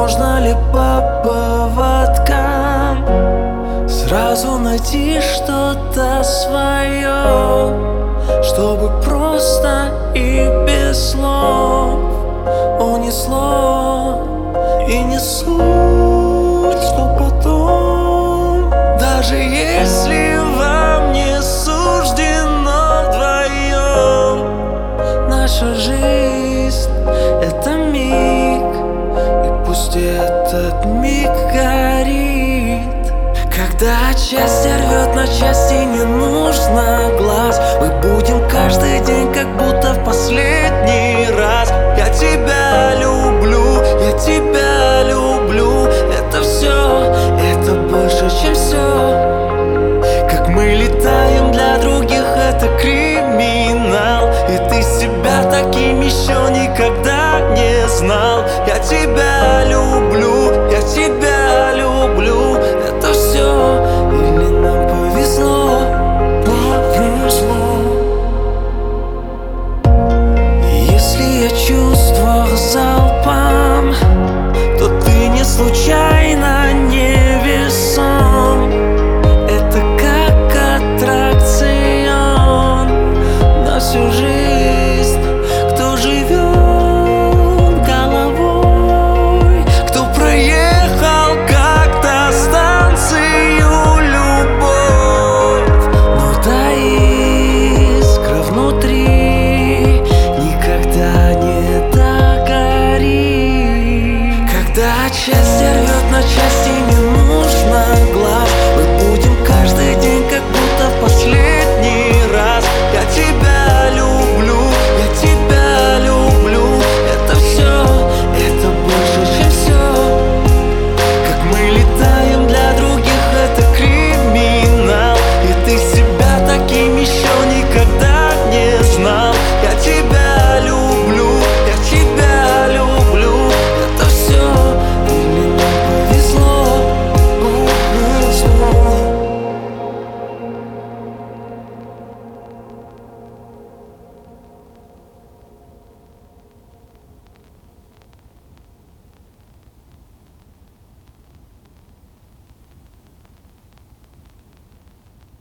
Можно ли по поводкам сразу найти что-то свое, чтобы просто и без слов унесло? И не суть, что потом, даже если вам не суждено вдвоем, наша жизнь — это миг, и пусть этот миг горит. Когда счастье рвет на части, не нужно глаз. Мы будем каждый день, как будто в последний раз. Я тебя люблю, я тебя люблю. Это все, это больше, чем все. Как мы летаем для других, это криминал. И ты себя таким еще никогда не знал. Я тебя люблю, я тебя люблю. Это все, или нам повезло, повезло. Если я чувствовал залпом, то ты не случайно невесом. Это как аттракцион на всю жизнь. Кто живет головой, кто проехал как-то станцию любовь. Но та искра внутри никогда не догорит. Когда счастье